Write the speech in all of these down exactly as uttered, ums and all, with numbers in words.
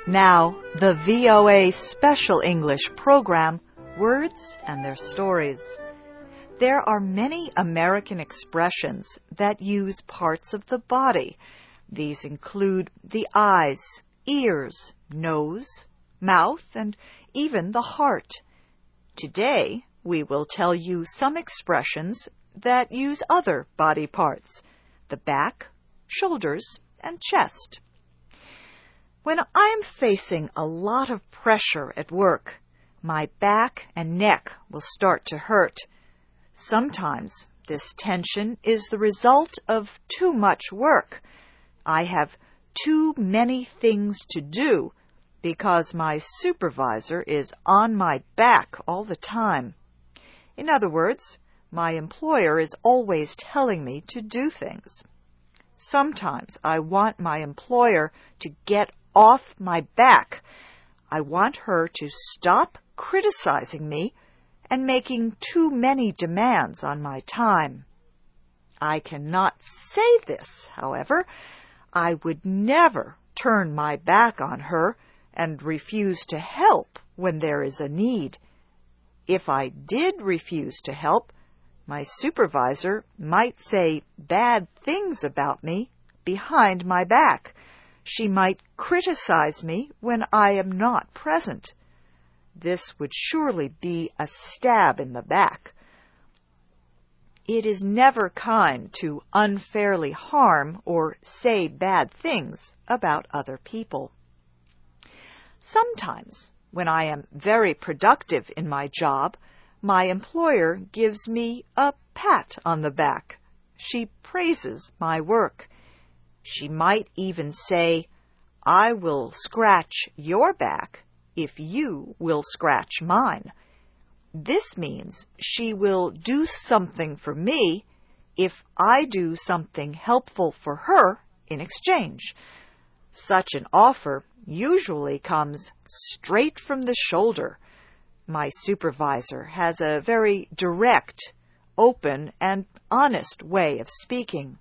Now, the V O A Special English program, Words and Their Stories. There are many American expressions that use parts of the body. These include the eyes, ears, nose, mouth, and even the heart. Today, we will tell you some expressions that use other body parts, the back, shoulders, and chest. When I am facing a lot of pressure at work, my back and neck will start to hurt. Sometimes this tension is the result of too much work. I have too many things to do because my supervisor is on my back all the time. In other words, my employer is always telling me to do things. Sometimes I want my employer to get off my back. I want her to stop criticizing me and making too many demands on my time. I cannot say this, however. I would never turn my back on her and refuse to help when there is a need. If I did refuse to help, my supervisor might say bad things about me behind my back. She might criticize me when I am not present. This would surely be a stab in the back. It is never kind to unfairly harm or say bad things about other people. Sometimes, when I am very productive in my job, my employer gives me a pat on the back. She praises my work. She might even say, "I will scratch your back if you will scratch mine." This means she will do something for me if I do something helpful for her in exchange. Such an offer usually comes straight from the shoulder. My supervisor has a very direct, open, and honest way of speaking.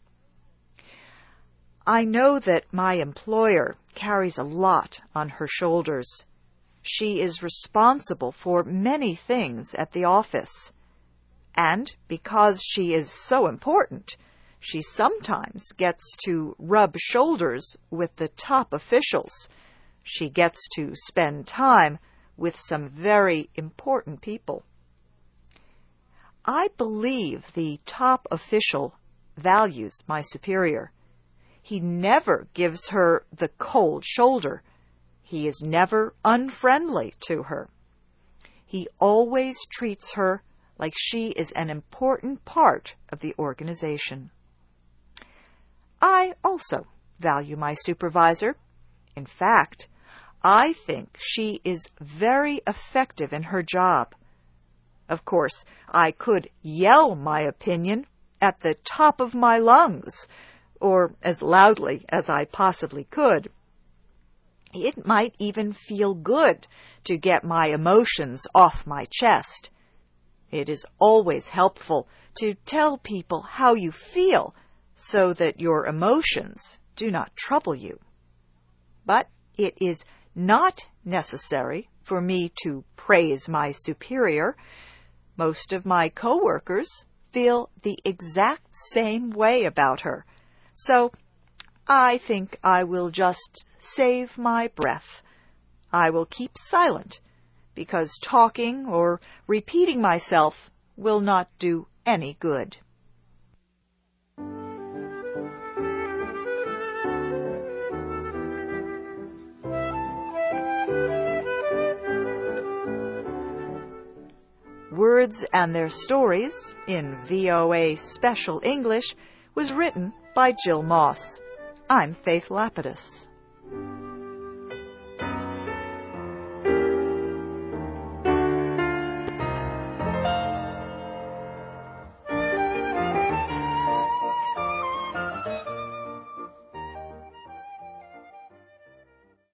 I know that my employer carries a lot on her shoulders. She is responsible for many things at the office. And because she is so important, she sometimes gets to rub shoulders with the top officials. She gets to spend time with some very important people. I believe the top official values my superior. He never gives her the cold shoulder. He is never unfriendly to her. He always treats her like she is an important part of the organization. I also value my supervisor. In fact, I think she is very effective in her job. Of course, I could yell my opinion at the top of my lungs, or as loudly as I possibly could. It might even feel good to get my emotions off my chest. It is always helpful to tell people how you feel so that your emotions do not trouble you. But it is not necessary for me to praise my superior. Most of my coworkers feel the exact same way about her. So I think I will just save my breath. I will keep silent because talking or repeating myself will not do any good. Words and Their Stories in V O A Special English was written by Jill Moss. I'm Faith Lapidus.